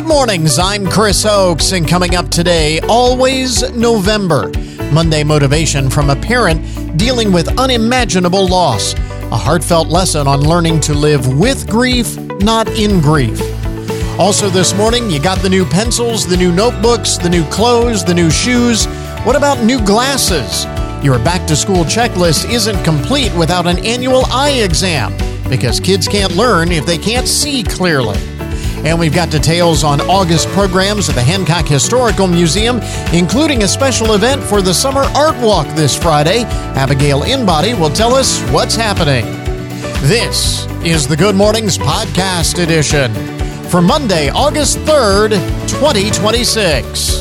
Good mornings, I'm Chris Oakes, and coming up today, Always November. Monday motivation from a parent dealing with unimaginable loss. A heartfelt lesson on learning to live with grief, not in grief. Also this morning, you got the new pencils, the new notebooks, the new clothes, the new shoes. What about new glasses? Your back-to-school checklist isn't complete without an annual eye exam, because kids can't learn if they can't see clearly. And we've got details on August programs at the Hancock Historical Museum, including a special event for the Summer Art Walk this Friday. Abigail Inbody will tell us what's happening. This is the Good Mornings Podcast Edition for Monday, August 3rd, 2026.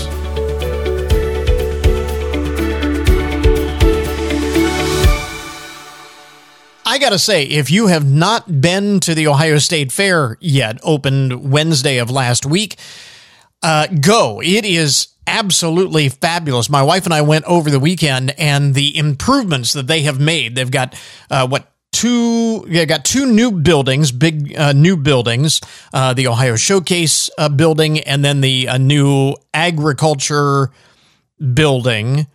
I gotta say, if you have not been to the Ohio State Fair yet, opened Wednesday of last week, go. It is absolutely fabulous. My wife and I went over the weekend, and the improvements that they have made, they've got, two new buildings, big new buildings, the Ohio Showcase building, and then the new agriculture building.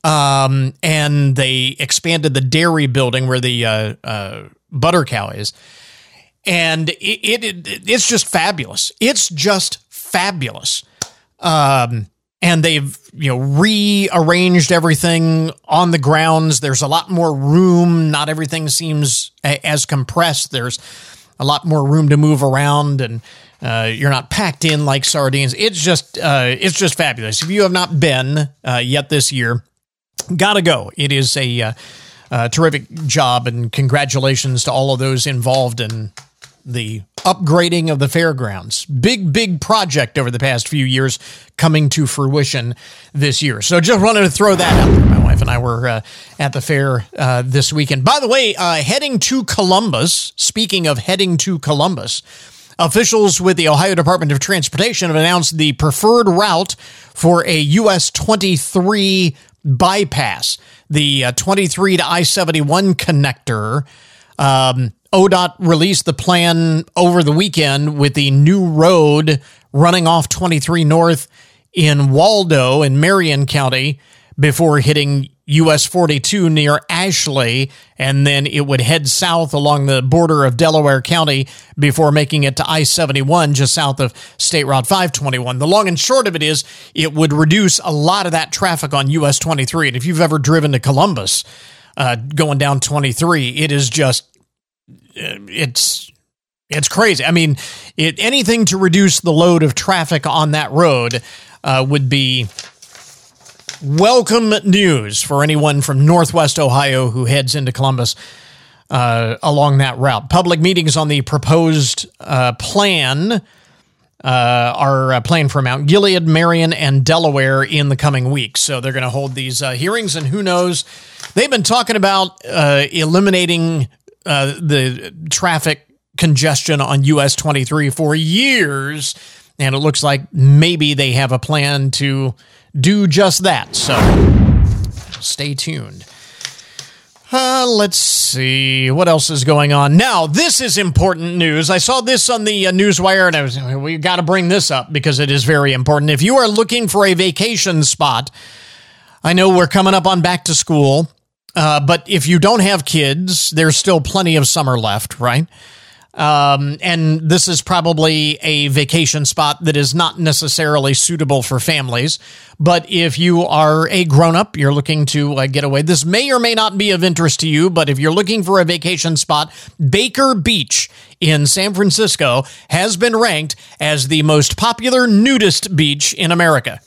And they expanded the dairy building where the butter cow is, and it's just fabulous. It's just fabulous. And they've rearranged everything on the grounds. There's a lot more room. Not everything seems as compressed. There's a lot more room to move around, and you're not packed in like sardines. It's just fabulous. If you have not been yet this year, gotta go. It is a terrific job, and congratulations to all of those involved in the upgrading of the fairgrounds. Big project over the past few years coming to fruition this year. So just wanted to throw that out there. My wife and I were at the fair this weekend. By the way, heading to Columbus, speaking of heading to Columbus, officials with the Ohio Department of Transportation have announced the preferred route for a US 23 bypass, the 23 to I-71 connector. ODOT released the plan over the weekend with the new road running off 23 North in Waldo in Marion County before hitting US 42 near Ashley, and then it would head south along the border of Delaware County before making it to I-71 just south of State Route 521. The long and short of it is it would reduce a lot of that traffic on US 23. And if you've ever driven to Columbus going down 23, it is just, it's crazy. I mean, anything to reduce the load of traffic on that road would be welcome news for anyone from Northwest Ohio who heads into Columbus along that route. Public meetings on the proposed plan are planned for Mount Gilead, Marion, and Delaware in the coming weeks. So they're going to hold these hearings, and who knows? They've been talking about eliminating the traffic congestion on US 23 for years, and it looks like maybe they have a plan to do just that. So stay tuned. Let's see what else is going on. Now, this is important news. I saw this on the Newswire, and we got to bring this up because it is very important. If you are looking for a vacation spot, I know we're coming up on back to school, but if you don't have kids, there's still plenty of summer left, right? And this is probably a vacation spot that is not necessarily suitable for families. But if you are a grown-up, you're looking to get away, this may or may not be of interest to you, but if you're looking for a vacation spot, Baker Beach in San Francisco has been ranked as the most popular nudist beach in America.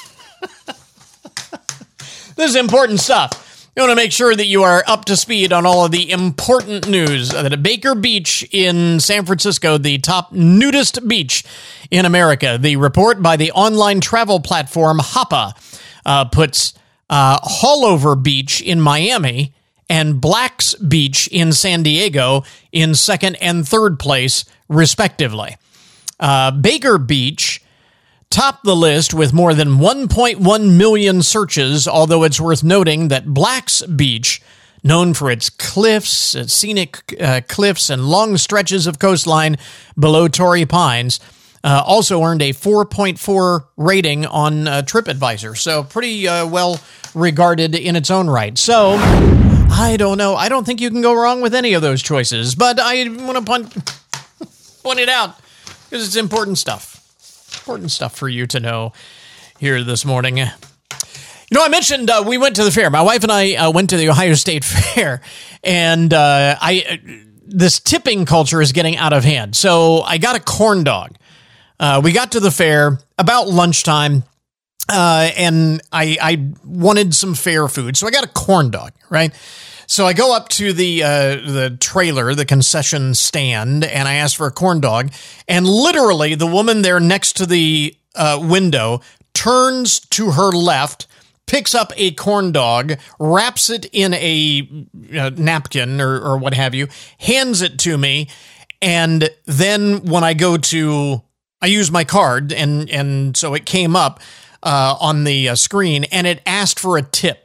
This is important stuff. You want to make sure that you are up to speed on all of the important news. That at Baker Beach in San Francisco, the top nudist beach in America. The report by the online travel platform Hoppa puts Hallover Beach in Miami and Black's Beach in San Diego in second and third place, respectively. Baker Beach topped the list with more than 1.1 million searches, although it's worth noting that Black's Beach, known for its cliffs, its scenic cliffs, and long stretches of coastline below Torrey Pines, Also earned a 4.4 rating on TripAdvisor. So pretty well regarded in its own right. So I don't know. I don't think you can go wrong with any of those choices. But I want to point it out because it's important stuff. Important stuff for you to know here this morning. You know, I mentioned we went to the fair. My wife and I went to the Ohio State Fair, and this tipping culture is getting out of hand. So I got a corn dog. We got to the fair about lunchtime, and I wanted some fair food, so I got a corn dog, right? So I go up to the trailer, the concession stand, and I ask for a corn dog, and literally the woman there next to the window turns to her left, picks up a corn dog, wraps it in a napkin or what have you, hands it to me, and then when I use my card, and so it came up on the screen, and it asked for a tip.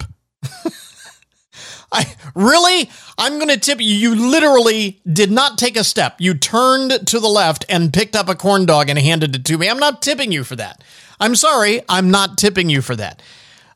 I'm going to tip you. You literally did not take a step. You turned to the left and picked up a corn dog and handed it to me. I'm not tipping you for that. I'm sorry. I'm not tipping you for that.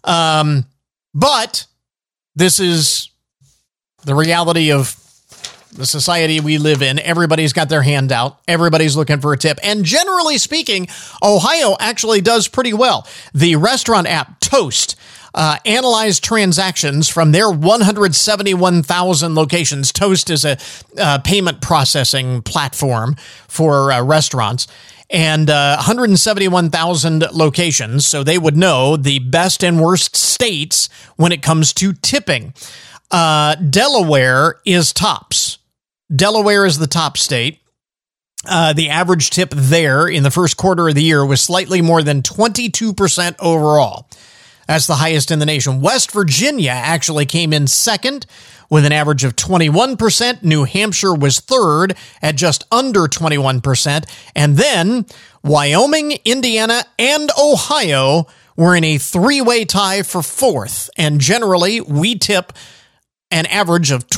But this is the reality of the society we live in. Everybody's got their hand out. Everybody's looking for a tip. And generally speaking, Ohio actually does pretty well. The restaurant app Toast analyzed transactions from their 171,000 locations. Toast is a payment processing platform for restaurants. And 171,000 locations, so they would know the best and worst states when it comes to tipping. Delaware is tops. Delaware is the top state. The average tip there in the first quarter of the year was slightly more than 22% overall. That's the highest in the nation. West Virginia actually came in second with an average of 21%. New Hampshire was third at just under 21%. And then Wyoming, Indiana, and Ohio were in a three-way tie for fourth. And generally, we tip an average of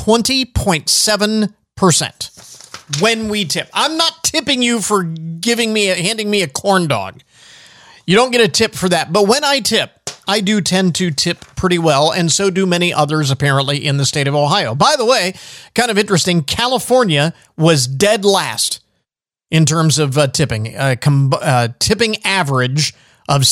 20.7% when we tip. I'm not tipping you for handing me a corn dog. You don't get a tip for that. But when I tip, I do tend to tip pretty well, and so do many others apparently in the state of Ohio. By the way, kind of interesting, California was dead last in terms of tipping. Tipping average of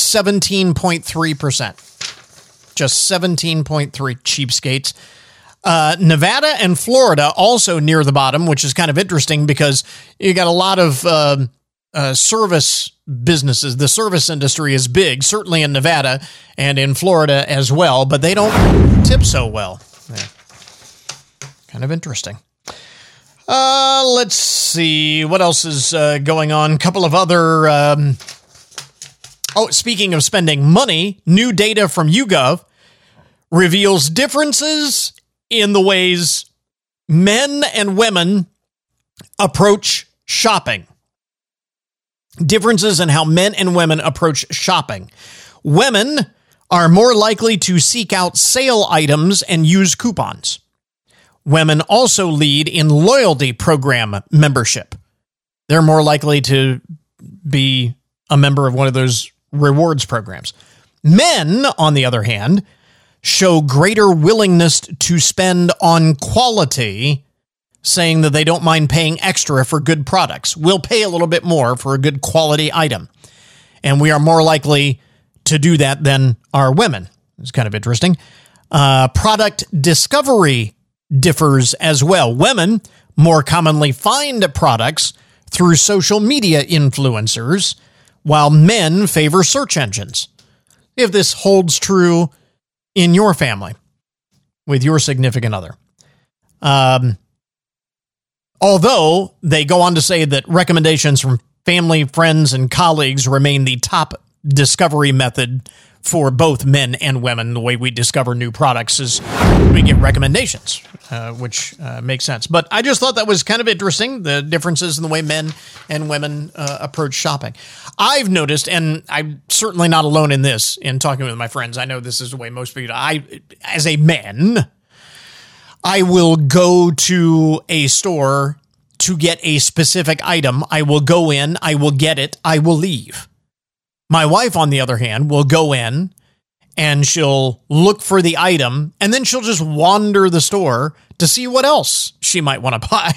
17.3%. Just 17.3 cheapskates. Nevada and Florida also near the bottom, which is kind of interesting because you got a lot of service businesses. The service industry is big, certainly in Nevada and in Florida as well, but they don't tip so well. Yeah. Kind of interesting. Let's see. What else is going on? A couple of other... speaking of spending money, new data from YouGov reveals differences in the ways men and women approach shopping. Differences in how men and women approach shopping. Women are more likely to seek out sale items and use coupons. Women also lead in loyalty program membership. They're more likely to be a member of one of those rewards programs. Men, on the other hand, show greater willingness to spend on quality, saying that they don't mind paying extra for good products. We'll pay a little bit more for a good quality item. And we are more likely to do that than are women. It's kind of interesting. Product discovery differs as well. Women more commonly find products through social media influencers, while men favor search engines. If this holds true in your family with your significant other. Although they go on to say that recommendations from family, friends, and colleagues remain the top discovery method for both men and women. The way we discover new products is we get recommendations, which makes sense. But I just thought that was kind of interesting, the differences in the way men and women approach shopping. I've noticed, and I'm certainly not alone in this, in talking with my friends, I know this is the way most people do. As a man, I will go to a store to get a specific item. I will go in, I will get it, I will leave. My wife, on the other hand, will go in and she'll look for the item, and then she'll just wander the store to see what else she might want to buy.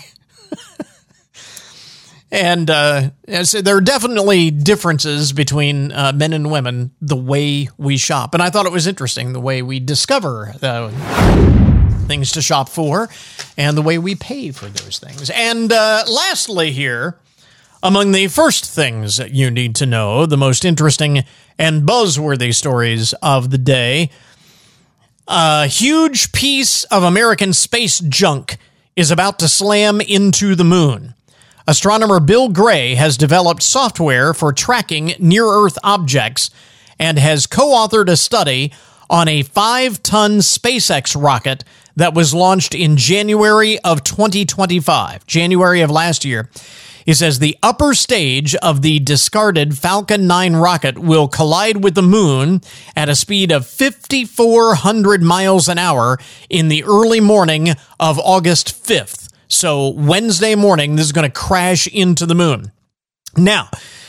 And so there are definitely differences between men and women, the way we shop. And I thought it was interesting, the way we discover things to shop for and the way we pay for those things. And lastly here, among the first things that you need to know, the most interesting and buzzworthy stories of the day, a huge piece of American space junk is about to slam into the moon. Astronomer Bill Gray has developed software for tracking near-Earth objects and has co-authored a study on a 5-ton SpaceX rocket that was launched in January of 2025, January of last year. He says the upper stage of the discarded Falcon 9 rocket will collide with the moon at a speed of 5,400 miles an hour in the early morning of August 5th. So Wednesday morning, this is going to crash into the moon. Now,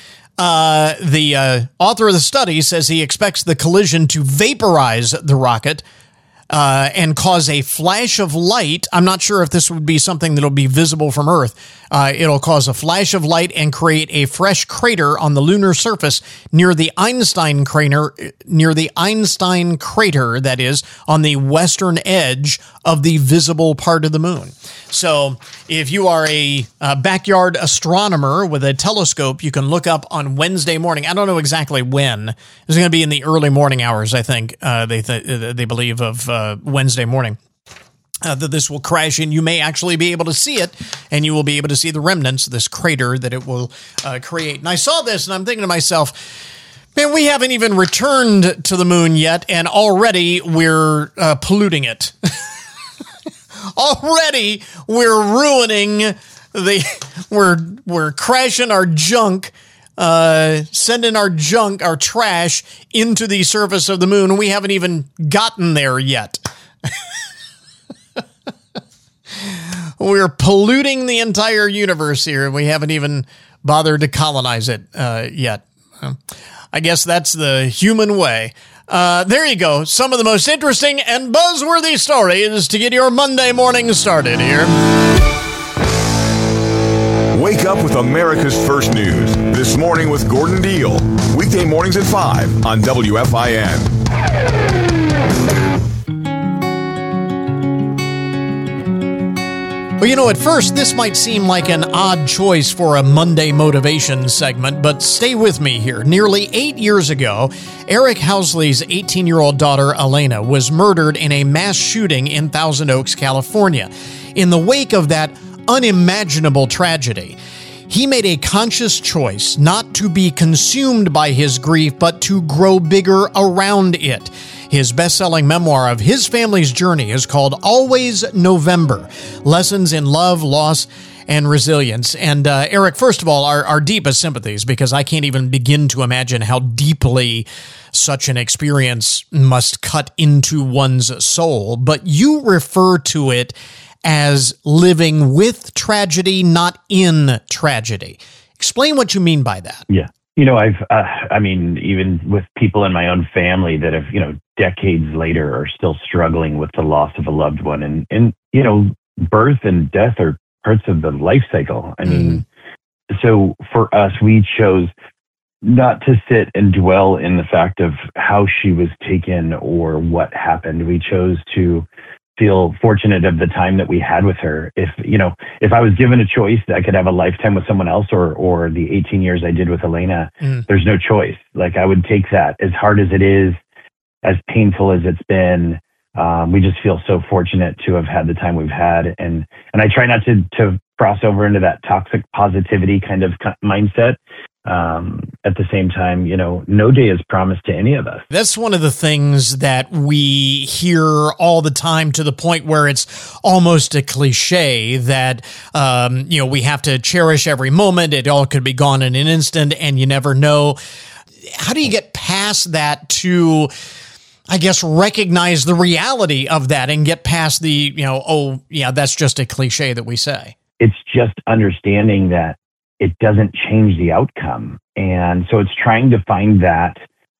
the author of the study says he expects the collision to vaporize the rocket and cause a flash of light. I'm not sure if this would be something that'll be visible from Earth. It'll cause a flash of light and create a fresh crater on the lunar surface near the Einstein crater, that is, on the western edge of the visible part of the moon. So if you are a backyard astronomer with a telescope, you can look up on Wednesday morning. I don't know exactly when. It's going to be in the early morning hours, I think, they believe, of Wednesday morning. That this will crash in. You may actually be able to see it, and you will be able to see the remnants of this crater that it will create. And I saw this, and I'm thinking to myself, man, we haven't even returned to the moon yet, and already we're polluting it. Already we're ruining we're crashing our junk, sending our junk, our trash into the surface of the moon, and we haven't even gotten there yet. We're polluting the entire universe here, and we haven't even bothered to colonize it yet. I guess that's the human way. There you go. Some of the most interesting and buzzworthy stories to get your Monday morning started here. Wake up with America's First News. This morning with Gordon Deal. Weekday mornings at 5 on WFIN. Well, you know, at first, this might seem like an odd choice for a Monday motivation segment, but stay with me here. Nearly 8 years ago, Eric Housley's 18-year-old daughter, Elena, was murdered in a mass shooting in Thousand Oaks, California. In the wake of that unimaginable tragedy, he made a conscious choice not to be consumed by his grief, but to grow bigger around it. His best-selling memoir of his family's journey is called Always November: Lessons in Love, Loss, and Resilience. And Eric, first of all, our deepest sympathies, because I can't even begin to imagine how deeply such an experience must cut into one's soul. But you refer to it as living with tragedy, not in tragedy. Explain what you mean by that. Yeah. You know, even with people in my own family that have, decades later are still struggling with the loss of a loved one. And birth and death are parts of the life cycle. I mean, so for us, we chose not to sit and dwell in the fact of how she was taken or what happened. We chose to feel fortunate of the time that we had with her. If I was given a choice that I could have a lifetime with someone else or the 18 years I did with Elena, there's no choice. Like, I would take that, as hard as it is, as painful as it's been. We just feel so fortunate to have had the time we've had. And I try not to cross over into that toxic positivity kind of mindset. At the same time, no day is promised to any of us. That's one of the things that we hear all the time, to the point where it's almost a cliche that, we have to cherish every moment. It all could be gone in an instant, and you never know. How do you get past that to, I guess, recognize the reality of that and get past the, that's just a cliche that we say? it's just understanding that it doesn't change the outcome. And so it's trying to find that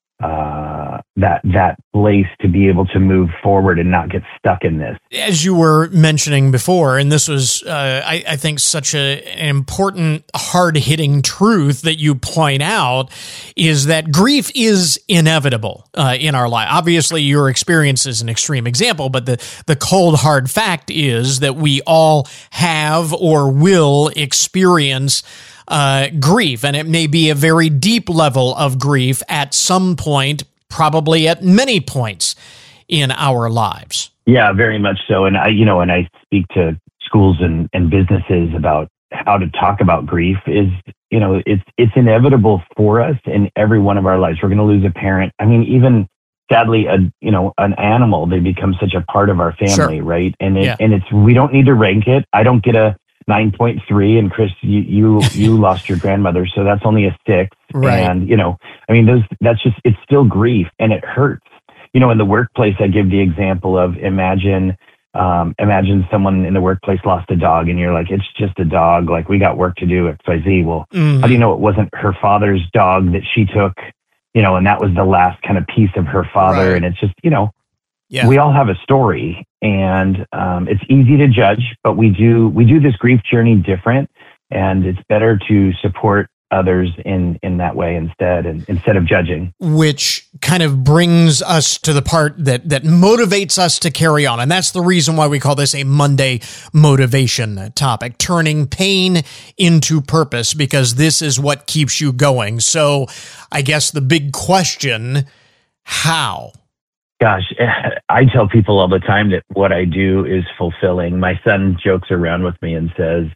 place to be able to move forward and not get stuck in this. As you were mentioning before, and this was, I think, such an important, hard-hitting truth that you point out, is that grief is inevitable in our life. Obviously, your experience is an extreme example, but the cold, hard fact is that we all have or will experience grief, and it may be a very deep level of grief at some point, probably at many points in our lives. Yeah, very much so. And I speak to schools and businesses about how to talk about grief. Is, it's inevitable for us in every one of our lives. We're going to lose a parent. I mean, even sadly, an animal, they become such a part of our family, sure. Right? And we don't need to rank it. I don't get a 9.3, and Chris, you lost your grandmother, so that's only a 6. Right. And it's still grief, and it hurts. In the workplace, I give the example of imagine someone in the workplace lost a dog, and you're like, it's just a dog. Like, we got work to do, XYZ. Well, how do you know it wasn't her father's dog that she took? And that was the last kind of piece of her father. Right. And it's just, yeah. We all have a story, and it's easy to judge, but we do this grief journey different, and it's better to support others in that way instead of judging. Which kind of brings us to the part that motivates us to carry on, and that's the reason why we call this a Monday motivation topic, turning pain into purpose, because this is what keeps you going. So I guess the big question, how? Gosh, I tell people all the time that what I do is fulfilling. My son jokes around with me and says,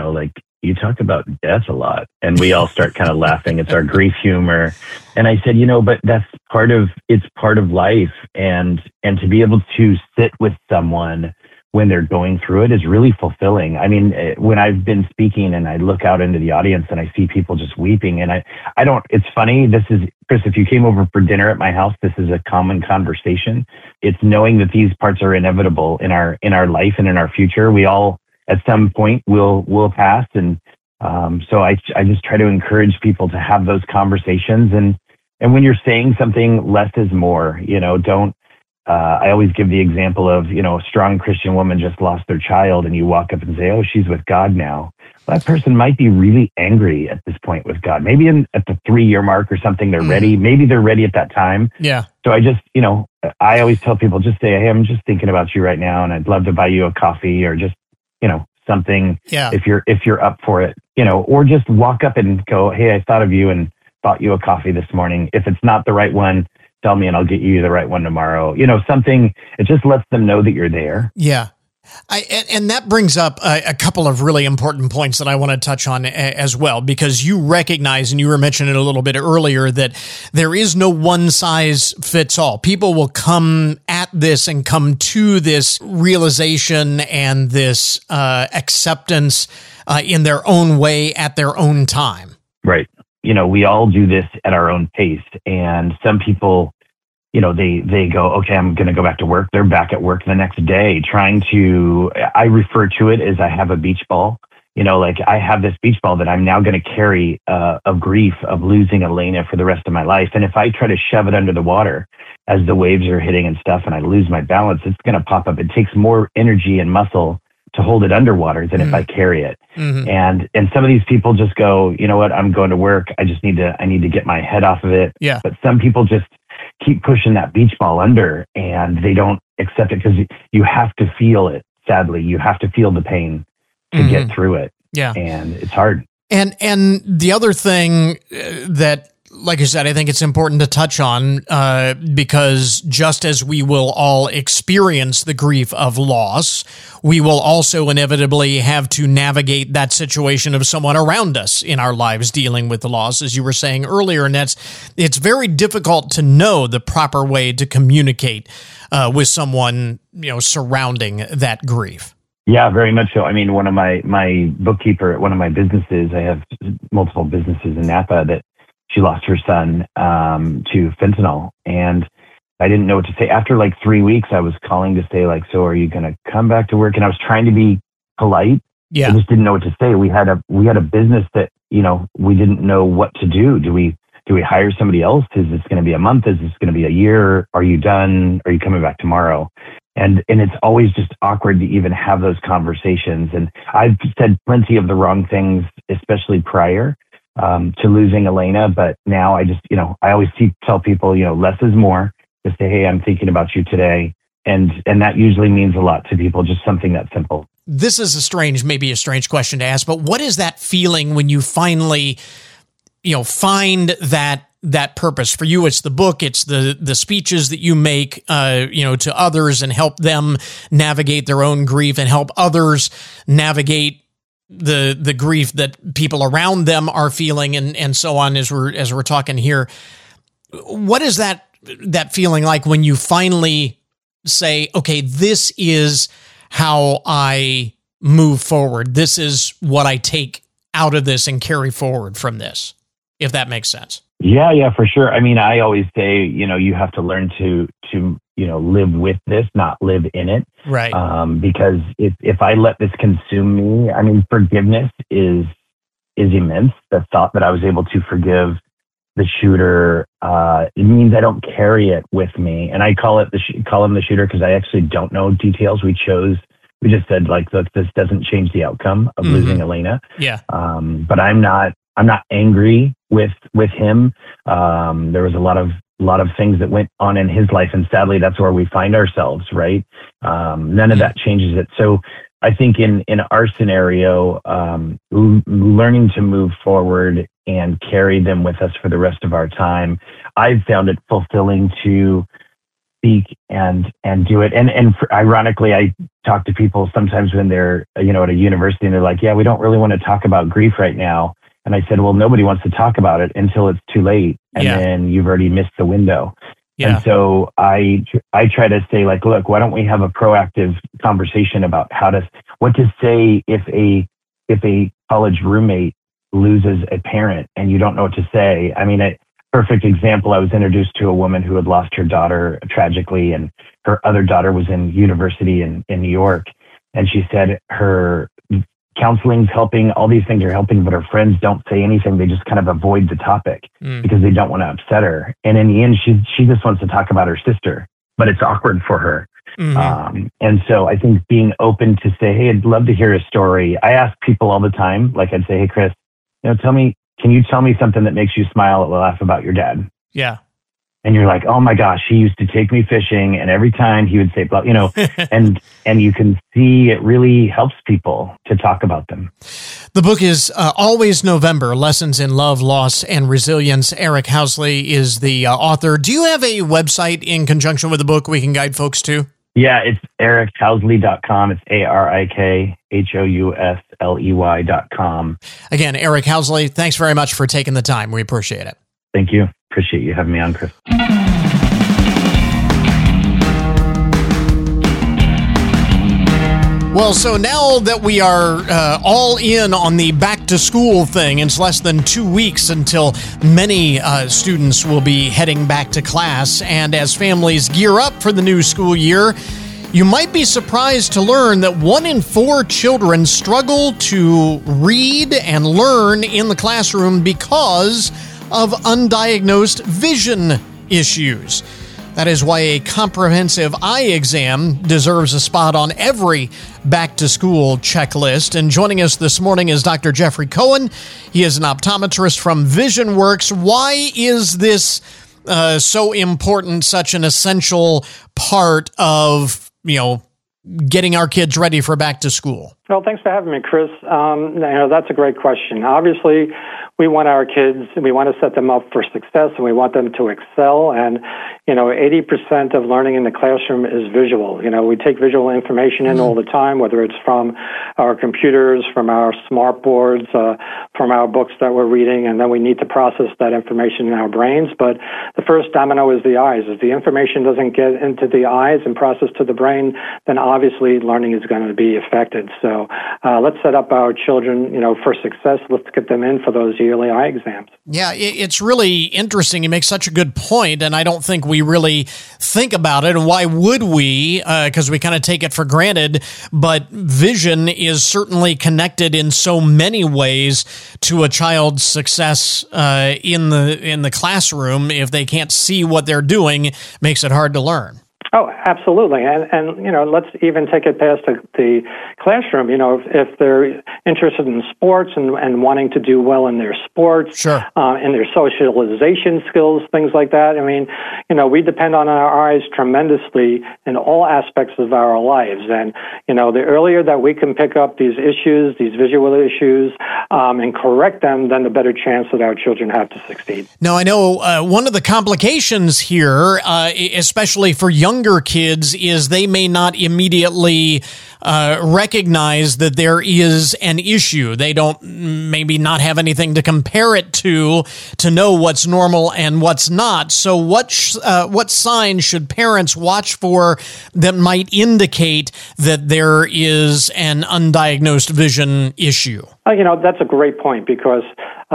you talk about death a lot. And we all start kind of laughing. It's our grief humor. And I said, but that's part of life. And to be able to sit with someone when they're going through it is really fulfilling. I mean, when I've been speaking and I look out into the audience and I see people just weeping, and it's funny. This is, Chris, if you came over for dinner at my house, this is a common conversation. It's knowing that these parts are inevitable in our life and in our future. We all, at some point, will pass. And so I just try to encourage people to have those conversations. And when you're saying something, less is more, don't, I always give the example of, a strong Christian woman just lost their child, and you walk up and say, oh, she's with God now. Well, that person might be really angry at this point with God. Maybe at the 3-year mark or something, they're ready. Maybe they're ready at that time. Yeah. So I just, I always tell people, just say, hey, I'm just thinking about you right now, and I'd love to buy you a coffee or just, something. Yeah. If you're up for it, or just walk up and go, hey, I thought of you and bought you a coffee this morning. If it's not the right one, tell me and I'll get you the right one tomorrow. Something, it just lets them know that you're there. Yeah. And that brings up a couple of really important points that I want to touch on as well, because you recognize, and you were mentioning it a little bit earlier, that there is no one size fits all. People will come at this and come to this realization and this acceptance in their own way at their own time. Right. We all do this at our own pace. And some people, they go, okay, I'm going to go back to work. They're back at work the next day I refer to it as I have a beach ball. I have this beach ball that I'm now going to carry of grief of losing Elena for the rest of my life. And if I try to shove it under the water as the waves are hitting and stuff and I lose my balance, it's going to pop up. It takes more energy and muscle to hold it underwater than if I carry it. Mm-hmm. And some of these people just go, you know what, I'm going to work. I need to get my head off of it. Yeah. But some people just keep pushing that beach ball under, and they don't accept it, because you have to feel it. Sadly, you have to feel the pain to get through it. Yeah. And it's hard. And the other thing that, like I said, I think it's important to touch on, because just as we will all experience the grief of loss, we will also inevitably have to navigate that situation of someone around us in our lives dealing with the loss, as you were saying earlier. And it's very difficult to know the proper way to communicate with someone, surrounding that grief. Yeah, very much so. I mean, one of my bookkeeper at one of my businesses, I have multiple businesses in Napa, that she lost her son to fentanyl, and I didn't know what to say. After like 3 weeks, I was calling to say, so are you going to come back to work? And I was trying to be polite, Yeah. I just didn't know what to say. We had a business that, we didn't know what to do. Do we hire somebody else? Is this going to be a month? Is this going to be a year? Are you done? Are you coming back tomorrow? And it's always just awkward to even have those conversations. And I've said plenty of the wrong things, especially prior to losing Elena. But now I just, I always tell people, less is more. Just say, hey, I'm thinking about you today. And that usually means a lot to people, just something that simple. This is maybe a strange question to ask, but what is that feeling when you finally, find that purpose? For you, it's the book, it's the speeches that you make, to others and help them navigate their own grief and help others navigate the grief that people around them are feeling and so on as we're talking here. What is that feeling like when you finally say, okay, this is how I move forward. This is what I take out of this and carry forward from this, if that makes sense. Yeah, for sure. I mean, I always say, you have to learn to live with this, not live in it. Right. Because if I let this consume me, I mean, forgiveness is immense. The thought that I was able to forgive the shooter, it means I don't carry it with me. And I call him the shooter because I actually don't know details. We just said, like, look, this doesn't change the outcome of losing Elena. Yeah. But I'm not angry with him. There was a lot of things that went on in his life, and sadly, that's where we find ourselves, right? None of that changes it. So I think in our scenario, learning to move forward and carry them with us for the rest of our time, I've found it fulfilling to speak and do it. And ironically, I talk to people sometimes when they're, at a university and they're like, yeah, we don't really want to talk about grief right now. And I said, well, nobody wants to talk about it until it's too late. And then you've already missed the window. Yeah. And so I try to say, like, look, why don't we have a proactive conversation about what to say if a college roommate loses a parent and you don't know what to say. I mean, a perfect example, I was introduced to a woman who had lost her daughter tragically, and her other daughter was in university in New York. And she said her counseling's helping, all these things are helping, but her friends don't say anything. They just kind of avoid the topic because they don't want to upset her. And in the end, she just wants to talk about her sister, but it's awkward for her. And so I think being open to say, hey, I'd love to hear a story. I ask people all the time, like I'd say, hey, Chris, can you tell me something that makes you smile or laugh about your dad? Yeah. And you're like, oh my gosh, he used to take me fishing, and every time he would say, and you can see it really helps people to talk about them. The book is Always November, Lessons in Love, Loss, and Resilience. Eric Housley is the author. Do you have a website in conjunction with the book we can guide folks to? Yeah, it's erichousley.com. It's ARIKHOUSLEY.com. Again, Eric Housley, thanks very much for taking the time. We appreciate it. Thank you. Appreciate you having me on, Chris. Well, so now that we are all in on the back to school thing, it's less than 2 weeks until many students will be heading back to class. And as families gear up for the new school year, you might be surprised to learn that 1 in 4 children struggle to read and learn in the classroom because of undiagnosed vision issues. That is why a comprehensive eye exam deserves a spot on every back-to-school checklist. And joining us this morning is Dr. Jeffrey Cohen. He is an optometrist from VisionWorks. Why is this so important, such an essential part of, getting our kids ready for back to school? Well, thanks for having me, Chris. That's a great question. Obviously, we want our kids, we want to set them up for success, and we want them to excel. And, 80% of learning in the classroom is visual. We take visual information in all the time, whether it's from our computers, from our smart boards, from our books that we're reading, and then we need to process that information in our brains. But the first domino is the eyes. If the information doesn't get into the eyes and processed to the brain, then obviously learning is going to be affected. So let's set up our children, for success. Let's get them in for those yearly eye exams. Yeah, it's really interesting. You make such a good point, and I don't think we really think about it. And why would we? Because we kind of take it for granted. But vision is certainly connected in so many ways to a child's success in the classroom. If they can't see what they're doing, it makes it hard to learn. Oh, absolutely. And let's even take it past the classroom. If they're interested in sports and wanting to do well in their sports, sure, in their socialization skills, things like that. I mean, we depend on our eyes tremendously in all aspects of our lives. And, the earlier that we can pick up these issues, these visual issues, and correct them, then the better chance that our children have to succeed. Now, I know one of the complications here, especially for younger kids, is they may not immediately recognize that there is an issue. They don't maybe not have anything to compare it to know what's normal and what's not. So what signs should parents watch for that might indicate that there is an undiagnosed vision issue? That's a great point because,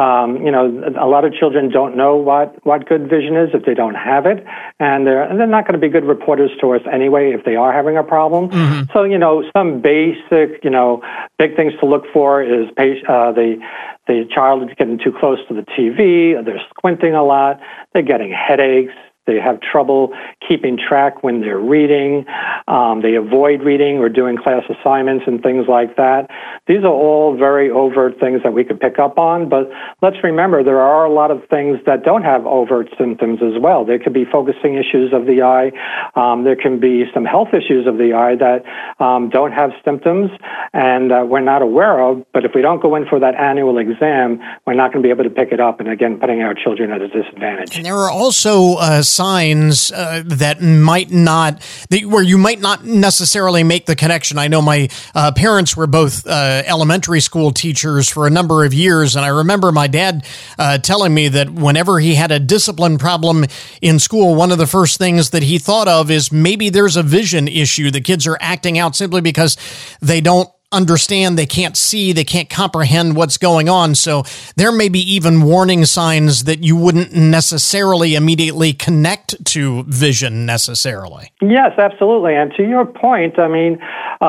a lot of children don't know what good vision is if they don't have it, and they're not going to be good reporters to us anyway if they are having a problem. Mm-hmm. So, some basic, big things to look for is the child is getting too close to the TV, they're squinting a lot, they're getting headaches, they have trouble keeping track when they're reading. They avoid reading or doing class assignments and things like that. These are all very overt things that we could pick up on, but let's remember there are a lot of things that don't have overt symptoms as well. There could be focusing issues of the eye. There can be some health issues of the eye that don't have symptoms and we're not aware of, but if we don't go in for that annual exam, we're not going to be able to pick it up, and again, putting our children at a disadvantage. And there are also signs that might not, where you might not necessarily make the connection. I know my parents were both elementary school teachers for a number of years, and I remember my dad telling me that whenever he had a discipline problem in school, one of the first things that he thought of is maybe there's a vision issue. The kids are acting out simply because they don't understand, they can't see, they can't comprehend what's going on. So there may be even warning signs that you wouldn't necessarily immediately connect to vision necessarily. Yes, absolutely. And to your point, I mean,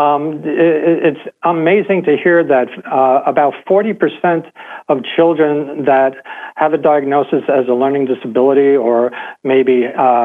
it's amazing to hear that about 40% of children that have a diagnosis as a learning disability or maybe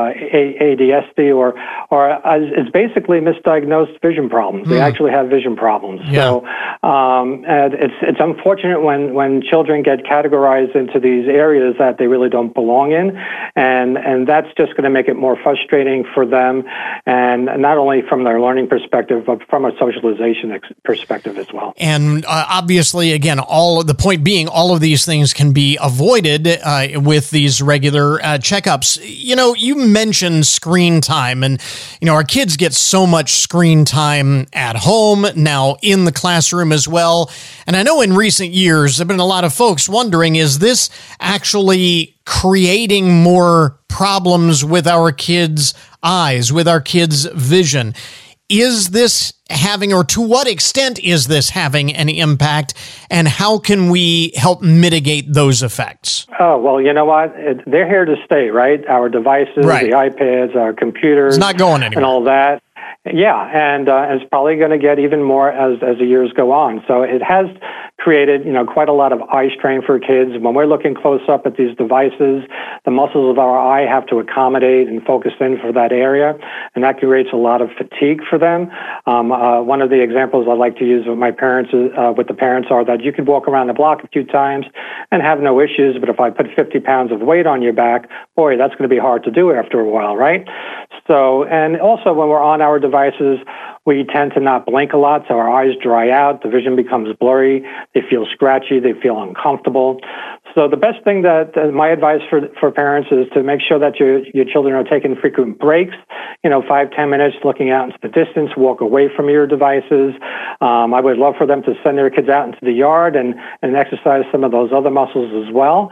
ADSD or it's basically misdiagnosed vision problems. They actually have vision problems. Yeah. So and it's unfortunate when children get categorized into these areas that they really don't belong in, and that's just going to make it more frustrating for them, and not only from their learning perspective, but from a socialization perspective as well. And obviously, again, the point being, all of these things can be avoided with these regular checkups. You mentioned screen time, and our kids get so much screen time at home, now in the classroom as well. And I know in recent years, there have been a lot of folks wondering, is this actually creating more problems with our kids' eyes, with our kids' vision? Is this having, or to what extent is this having an impact, and how can we help mitigate those effects? Oh, well, you know what? They're here to stay, right? Our devices, right. The iPads, our computers. It's not going anywhere. And all that. Yeah, and it's probably going to get even more as the years go on. So it has created, quite a lot of eye strain for kids. When we're looking close up at these devices, the muscles of our eye have to accommodate and focus in for that area, and that creates a lot of fatigue for them. One of the examples I like to use with my parents, with the parents, are that you could walk around the block a few times and have no issues, but if I put 50 pounds of weight on your back, boy, that's going to be hard to do after a while, right? So, and also when we're on our devices, we tend to not blink a lot, so our eyes dry out, the vision becomes blurry, they feel scratchy, they feel uncomfortable. So the best thing my advice for parents is to make sure that your children are taking frequent breaks, 5-10 minutes looking out into the distance, walk away from your devices. I would love for them to send their kids out into the yard and exercise some of those other muscles as well.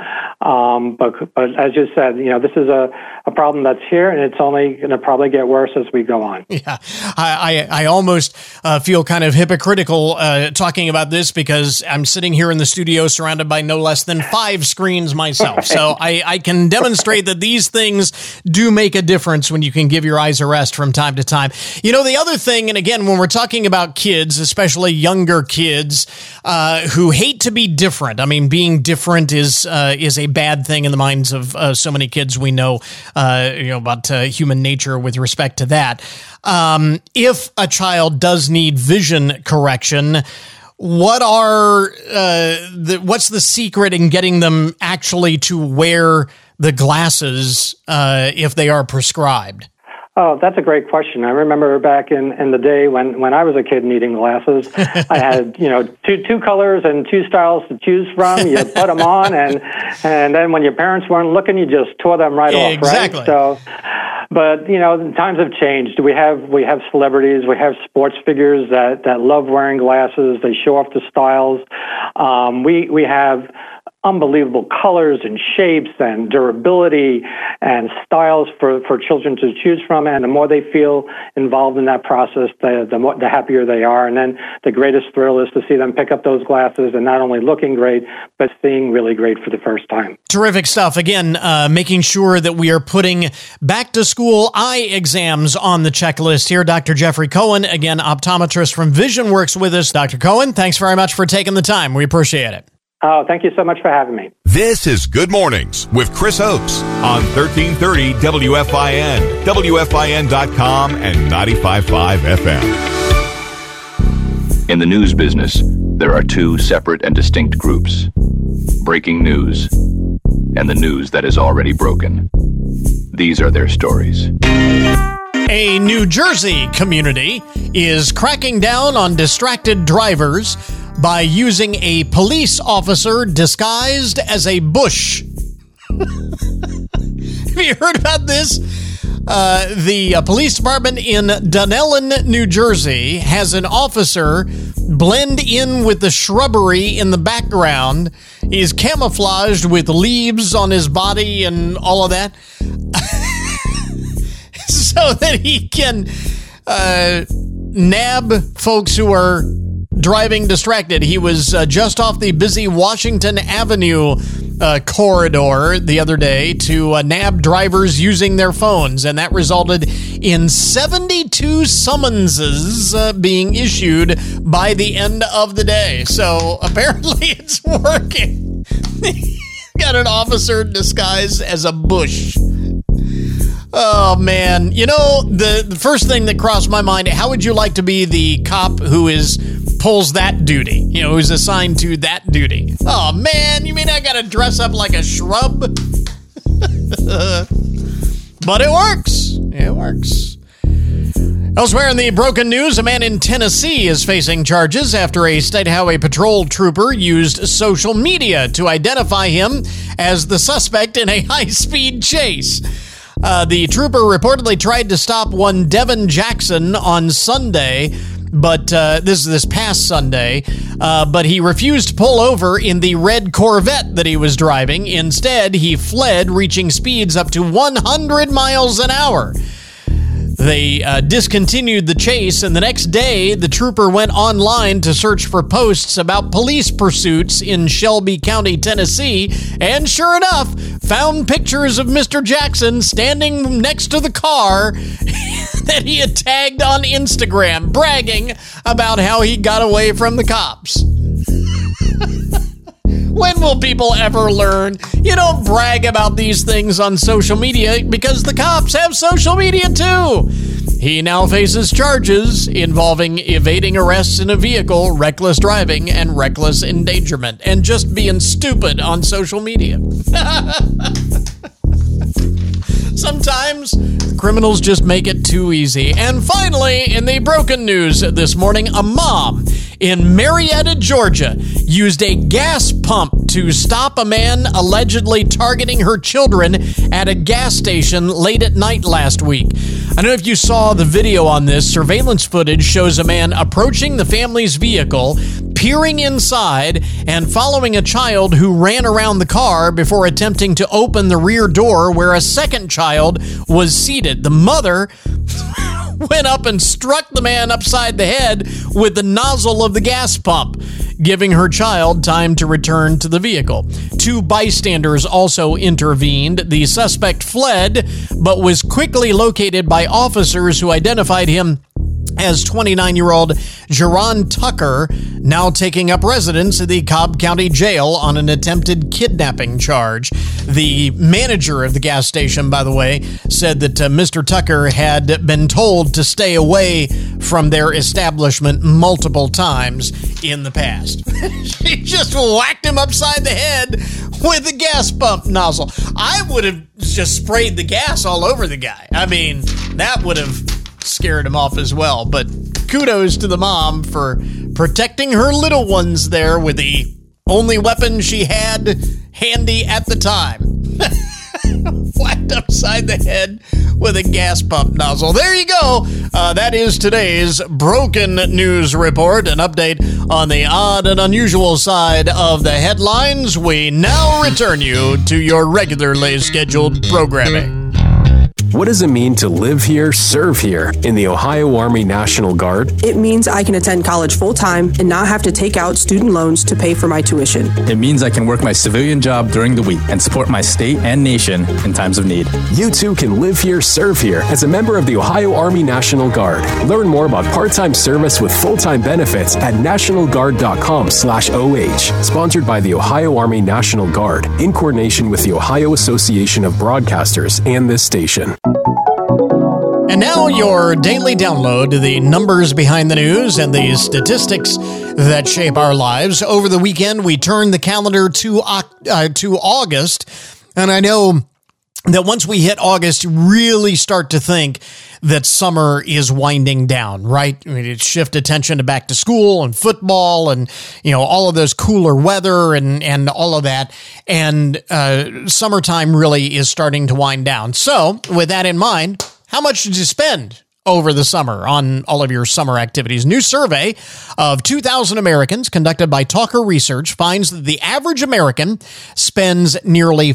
But as you said, this is a problem that's here, and it's only going to probably get worse as we go on. Yeah, I almost feel kind of hypocritical talking about this because I'm sitting here in the studio surrounded by no less than 5 screens myself. Right. So I can demonstrate that these things do make a difference when you can give your eyes a rest from time to time. The other thing, and again, when we're talking about kids, especially younger kids who hate to be different, I mean, being different is a bad thing in the minds of so many kids we know, about human nature with respect to that. If a child does need vision correction, what's the secret in getting them actually to wear the glasses if they are prescribed? Oh, that's a great question. I remember back in the day when I was a kid needing glasses, I had, two colors and 2 styles to choose from. You put them on, and then when your parents weren't looking, you just tore them right off, exactly. Right? So, but, times have changed. We have celebrities, we have sports figures that love wearing glasses. They show off the styles. We have unbelievable colors and shapes and durability and styles for children to choose from. And the more they feel involved in that process, the happier they are. And then the greatest thrill is to see them pick up those glasses and not only looking great, but seeing really great for the first time. Terrific stuff. Again, making sure that we are putting back to school eye exams on the checklist here. Dr. Jeffrey Cohen, again, optometrist from VisionWorks with us. Dr. Cohen, thanks very much for taking the time. We appreciate it. Oh, thank you so much for having me. This is Good Mornings with Chris Oakes on 1330 WFIN, WFIN.com, and 95.5 FM. In the news business, there are 2 separate and distinct groups: breaking news and the news that is already broken. These are their stories. A New Jersey community is cracking down on distracted drivers by using a police officer disguised as a bush. Have you heard about this? The police department in Dunellen, New Jersey, has an officer blend in with the shrubbery in the background. He's camouflaged with leaves on his body and all of that, so that he can nab folks who are driving distracted. He was just off the busy Washington Avenue corridor the other day to nab drivers using their phones, and that resulted in 72 summonses being issued by the end of the day. So apparently it's working. Got an officer disguised as a bush. Oh, man. The first thing that crossed my mind, how would you like to be the cop who pulls that duty? Who's assigned to that duty? Oh, man, you mean I gotta dress up like a shrub? But it works. It works. Elsewhere in the broken news, a man in Tennessee is facing charges after a State Highway Patrol trooper used social media to identify him as the suspect in a high-speed chase. The trooper reportedly tried to stop one Devin Jackson on Sunday, but this past Sunday, but he refused to pull over in the red Corvette that he was driving. Instead, he fled, reaching speeds up to 100 miles an hour. They discontinued the chase, and the next day, the trooper went online to search for posts about police pursuits in Shelby County, Tennessee, and sure enough, found pictures of Mr. Jackson standing next to the car that he had tagged on Instagram, bragging about how he got away from the cops. When will people ever learn? You don't brag about these things on social media because the cops have social media too. He now faces charges involving evading arrests in a vehicle, reckless driving, and reckless endangerment, and just being stupid on social media. Sometimes criminals just make it too easy. And finally, in the broken news this morning, a mom in Marietta, Georgia, used a gas pump to stop a man allegedly targeting her children at a gas station late at night last week. I don't know if you saw the video on this. Surveillance footage shows a man approaching the family's vehicle, peering inside and following a child who ran around the car before attempting to open the rear door where a second child was seated. The mother went up and struck the man upside the head with the nozzle of the gas pump, giving her child time to return to the vehicle. 2 bystanders also intervened. The suspect fled, but was quickly located by officers who identified him as 29-year-old Jerron Tucker, now taking up residence at the Cobb County Jail on an attempted kidnapping charge. The manager of the gas station, by the way, said that Mr. Tucker had been told to stay away from their establishment multiple times in the past. She just whacked him upside the head with a gas pump nozzle. I would have just sprayed the gas all over the guy. I mean, that would have scared him off as well. But kudos to the mom for protecting her little ones there with the only weapon she had handy at the time. Whacked upside the head with a gas pump nozzle. There you go. That is today's Broken News Report, an update on the odd and unusual side of the headlines. We now return you to your regularly scheduled programming. What does it mean to live here, serve here in the Ohio Army National Guard? It means I can attend college full-time and not have to take out student loans to pay for my tuition. It means I can work my civilian job during the week and support my state and nation in times of need. You too can live here, serve here as a member of the Ohio Army National Guard. Learn more about part-time service with full-time benefits at nationalguard.com/OH. Sponsored by the Ohio Army National Guard in coordination with the Ohio Association of Broadcasters and this station. And now your daily download to the numbers behind the news and the statistics that shape our lives. Over the weekend, we turned the calendar to August, and I know that once we hit August, you really start to think that summer is winding down, right? I mean, it shift attention to back to school and football and, all of those cooler weather and all of that. And summertime really is starting to wind down. So with that in mind, how much did you spend over the summer on all of your summer activities? New survey of 2,000 Americans conducted by Talker Research finds that the average American spends nearly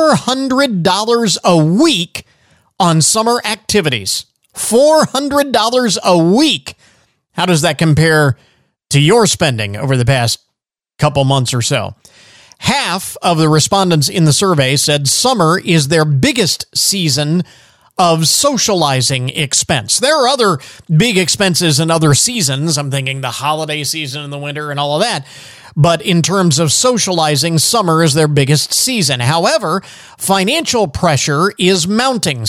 $400 a week on summer activities. $400 a week. How does that compare to your spending over the past couple months or so? Half of the respondents in the survey said summer is their biggest season of socializing expense. There are other big expenses in other seasons. I'm thinking the holiday season in the winter and all of that. But in terms of socializing, summer is their biggest season. However, financial pressure is mounting.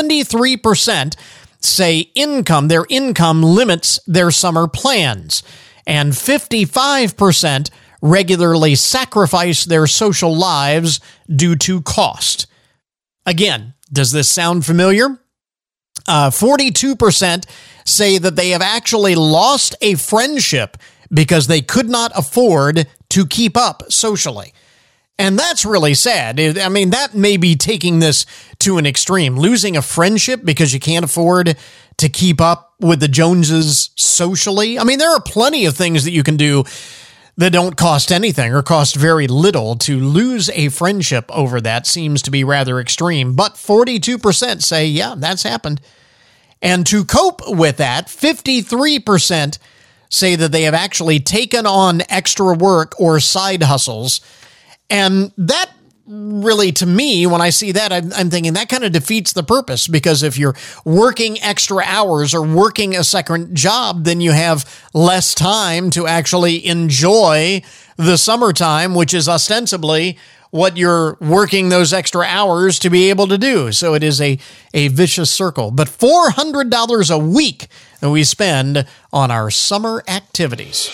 73% say their income limits their summer plans. And 55% regularly sacrifice their social lives due to cost. Again, does this sound familiar? 42% say that they have actually lost a friendship because they could not afford to keep up socially. And that's really sad. I mean, that may be taking this to an extreme. Losing a friendship because you can't afford to keep up with the Joneses socially. I mean, there are plenty of things that you can do that don't cost anything or cost very little. To lose a friendship over that seems to be rather extreme. But 42% say, yeah, that's happened. And to cope with that, 53% say that they have actually taken on extra work or side hustles. And that really, to me, when I see that, I'm thinking that kind of defeats the purpose, because if you're working extra hours or working a second job, then you have less time to actually enjoy the summertime, which is ostensibly what you're working those extra hours to be able to do. So it is a vicious circle. But $400 a week that we spend on our summer activities.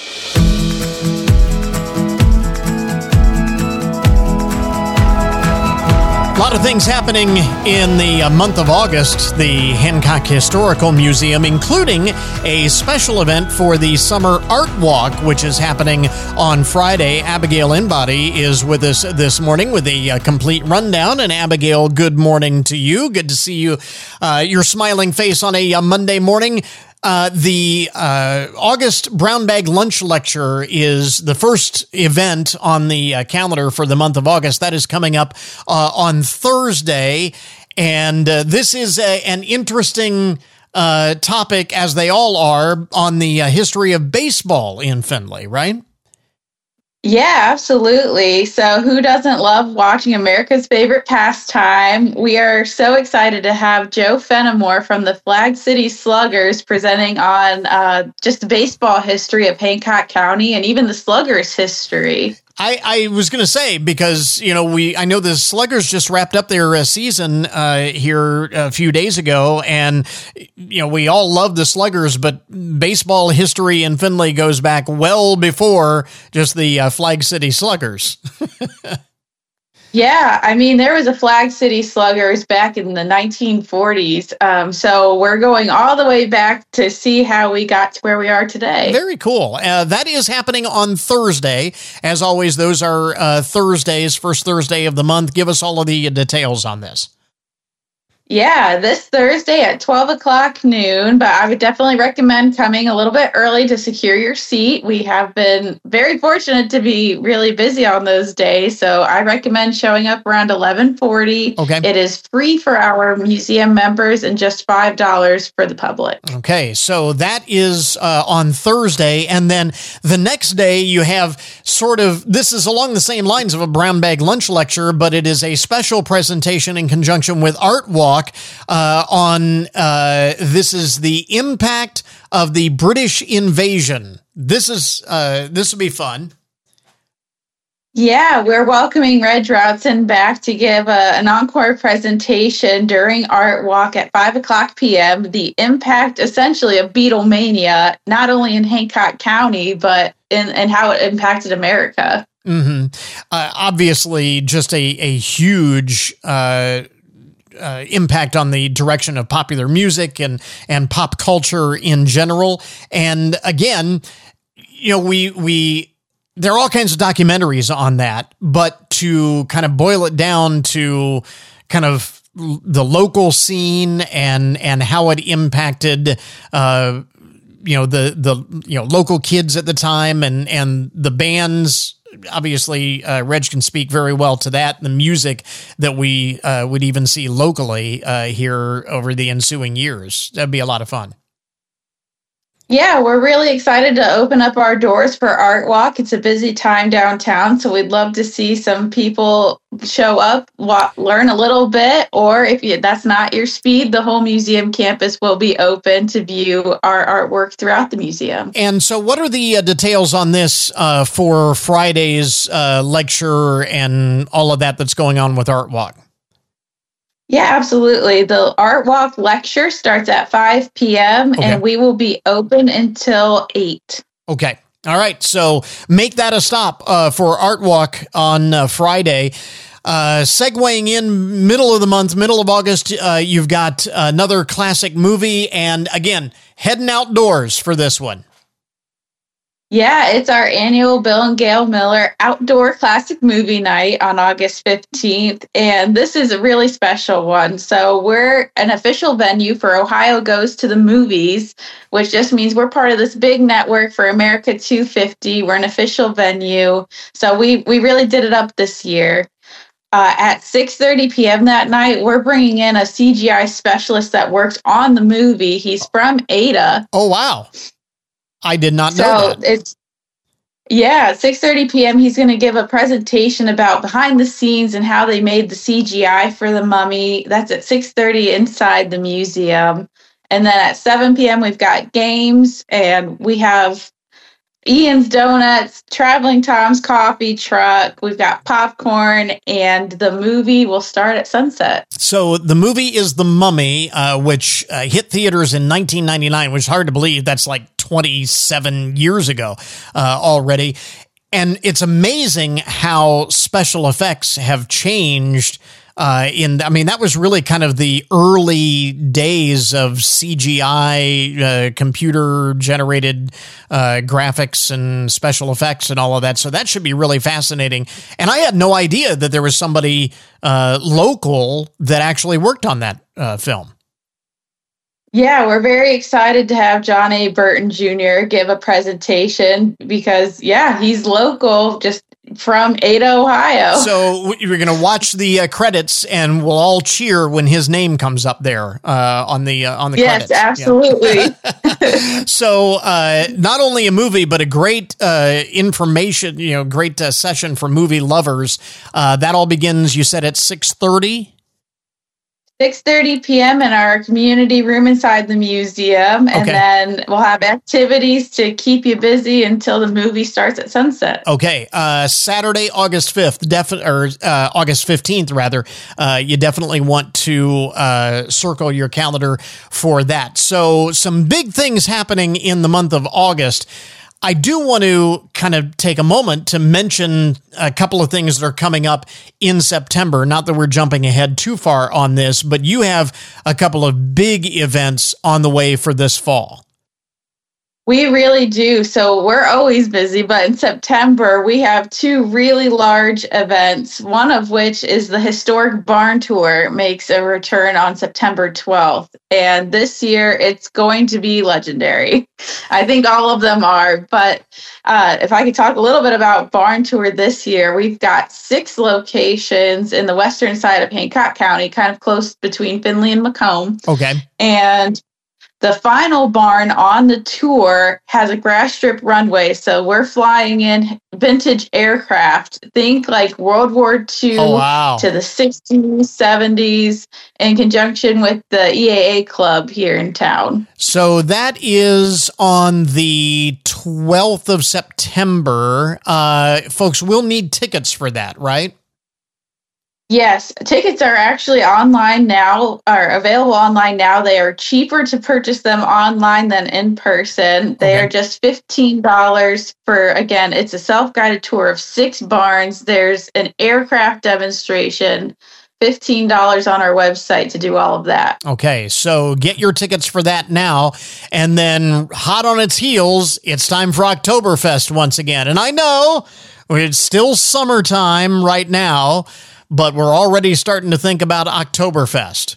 A lot of things happening in the month of August. The Hancock Historical Museum, including a special event for the Summer Art Walk, which is happening on Friday. Abigail Embody is with us this morning with a complete rundown. And Abigail, good morning to you. Good to see you, your smiling face on a Monday morning. The August Brown Bag Lunch Lecture is the first event on the calendar for the month of August. That is coming up on Thursday. And this is an interesting topic, as they all are, on the history of baseball in Findlay, right? Yeah, absolutely. So who doesn't love watching America's favorite pastime? We are so excited to have Joe Fenimore from the Flag City Sluggers presenting on just the baseball history of Hancock County and even the Sluggers' history. I was going to say, because, I know the Sluggers just wrapped up their season here a few days ago, and, we all love the Sluggers, but baseball history in Findlay goes back well before just the Flag City Sluggers. Yeah, I mean, there was a Flag City Sluggers back in the 1940s. So we're going all the way back to see how we got to where we are today. Very cool. That is happening on Thursday. As always, those are Thursdays, first Thursday of the month. Give us all of the details on this. Yeah, this Thursday at 12 o'clock noon, but I would definitely recommend coming a little bit early to secure your seat. We have been very fortunate to be really busy on those days, so I recommend showing up around 11:40. Okay. It is free for our museum members and just $5 for the public. Okay, so that is on Thursday, and then the next day you have this is along the same lines of a Brown Bag Lunch Lecture, but it is a special presentation in conjunction with Art Walk on this is the impact of the British invasion. This will be fun. Yeah, we're welcoming Reg Routson back to give an encore presentation during Art Walk at 5 o'clock p.m. The impact, essentially, of Beatlemania, not only in Hancock County, but in how it impacted America. Mm-hmm. Obviously, just a huge impact on the direction of popular music and pop culture in general. And again, there are all kinds of documentaries on that, but to kind of boil it down to kind of the local scene and how it impacted, the local kids at the time and the bands. Obviously, Reg can speak very well to that. The music that we would even see locally here over the ensuing years. That'd be a lot of fun. Yeah, we're really excited to open up our doors for Art Walk. It's a busy time downtown, so we'd love to see some people show up, learn a little bit, or if that's not your speed, the whole museum campus will be open to view our artwork throughout the museum. And so what are the details on this for Friday's lecture and all of that's going on with Art Walk? Yeah, absolutely. The Art Walk lecture starts at 5 p.m. and we will be open until 8. Okay. All right. So make that a stop for Art Walk on Friday. Segueing in middle of the month, middle of August, you've got another classic movie. And again, heading outdoors for this one. Yeah, it's our annual Bill and Gail Miller Outdoor Classic Movie Night on August 15th, and this is a really special one. So we're an official venue for Ohio Goes to the Movies, which just means we're part of this big network for America 250. We're an official venue, so we really did it up this year. At 6:30 p.m. that night, we're bringing in a CGI specialist that works on the movie. He's from Ada. Oh, wow. I did not know that. At 6:30 p.m., he's going to give a presentation about behind the scenes and how they made the CGI for the Mummy. That's at 6:30 inside the museum. And then at 7 p.m., we've got games, and we have Ian's Donuts, Traveling Tom's Coffee Truck. We've got popcorn, and the movie will start at sunset. So the movie is The Mummy, which hit theaters in 1999, which is hard to believe. That's like 27 years ago already. And it's amazing how special effects have changed. That was really kind of the early days of CGI, computer generated graphics and special effects and all of that. So that should be really fascinating. And I had no idea that there was somebody local that actually worked on that film. Yeah, we're very excited to have John A. Burton Jr. give a presentation because, he's local, just from Ada, Ohio. So you're going to watch the credits, and we'll all cheer when his name comes up there on the yes, credits. Yes, absolutely. Yeah. So not only a movie, but a great information, great session for movie lovers. That all begins, you said, at 6:30? 6:30 p.m. in our community room inside the museum, and then we'll have activities to keep you busy until the movie starts at sunset. Okay, Saturday, August 5th, August 15th, rather. You definitely want to circle your calendar for that. So, some big things happening in the month of August. I do want to kind of take a moment to mention a couple of things that are coming up in September. Not that we're jumping ahead too far on this, but you have a couple of big events on the way for this fall. We really do. So we're always busy, but in September, we have two really large events, one of which is the Historic Barn Tour makes a return on September 12th. And this year, it's going to be legendary. I think all of them are. But if I could talk a little bit about Barn Tour this year, we've got 6 locations in the western side of Hancock County, kind of close between Findlay and Macomb. Okay. And the final barn on the tour has a grass strip runway, so we're flying in vintage aircraft. Think like World War II to the 60s, 70s, in conjunction with the EAA Club here in town. So that is on the 12th of September. Folks, we'll need tickets for that, right? Yes, tickets are actually online now, are available online now. They are cheaper to purchase them online than in person. They are just $15 for, again, it's a self-guided tour of 6 barns. There's an aircraft demonstration, $15 on our website to do all of that. Okay, so get your tickets for that now. And then hot on its heels, it's time for Oktoberfest once again. And I know it's still summertime right now, but we're already starting to think about Oktoberfest.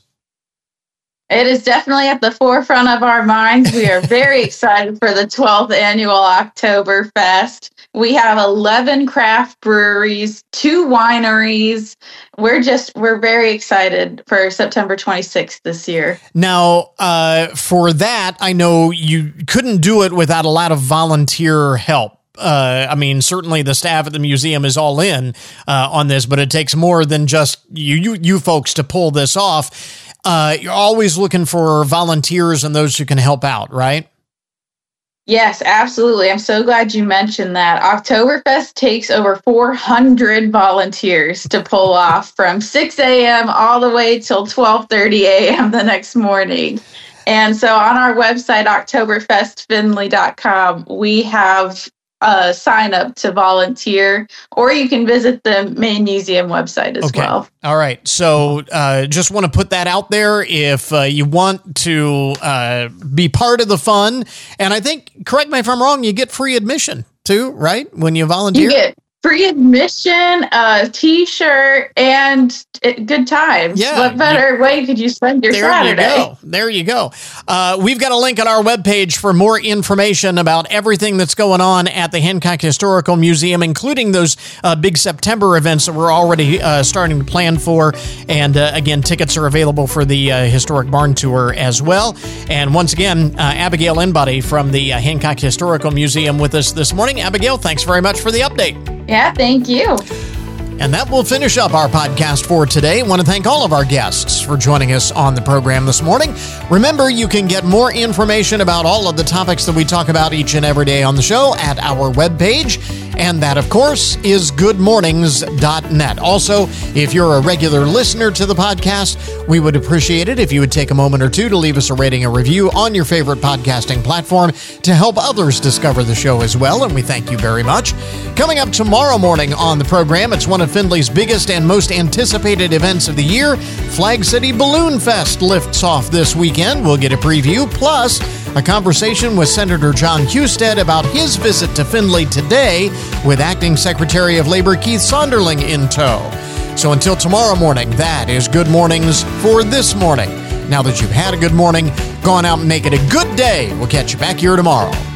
It is definitely at the forefront of our minds. We are very excited for the 12th annual Oktoberfest. We have 11 craft breweries, 2 wineries. We're very excited for September 26th this year. Now, for that, I know you couldn't do it without a lot of volunteer help. Certainly the staff at the museum is all in on this, but it takes more than just you folks to pull this off. You're always looking for volunteers and those who can help out, right? Yes, absolutely. I'm so glad you mentioned that. Oktoberfest takes over 400 volunteers to pull off from 6 a.m. all the way till 12:30 a.m. the next morning. And so on our website, oktoberfestfindlay.com, we have sign up to volunteer, or you can visit the main museum website as well. All right. So just want to put that out there if you want to be part of the fun. And I think, correct me if I'm wrong, you get free admission too, right? When you volunteer? You get free admission, a T-shirt, and good times. Yeah. What better way could you spend your Saturday? There you go. We've got a link on our webpage for more information about everything that's going on at the Hancock Historical Museum, including those big September events that we're already starting to plan for. And again, tickets are available for the Historic Barn Tour as well. And once again, Abigail Embody from the Hancock Historical Museum with us this morning. Abigail, thanks very much for the update. Yeah, thank you. And that will finish up our podcast for today. I want to thank all of our guests for joining us on the program this morning. Remember, you can get more information about all of the topics that we talk about each and every day on the show at our webpage. And that, of course, is goodmornings.net. Also, if you're a regular listener to the podcast, we would appreciate it if you would take a moment or two to leave us a rating or review on your favorite podcasting platform to help others discover the show as well. And we thank you very much. Coming up tomorrow morning on the program, it's one of Findlay's biggest and most anticipated events of the year. Flag City Balloon Fest lifts off this weekend. We'll get a preview, plus a conversation with Senator John Husted about his visit to Findlay today with Acting Secretary of Labor Keith Sonderling in tow. So until tomorrow morning, that is Good Mornings for this morning. Now that you've had a good morning, Go on out and make it a good day. We'll catch you back here tomorrow.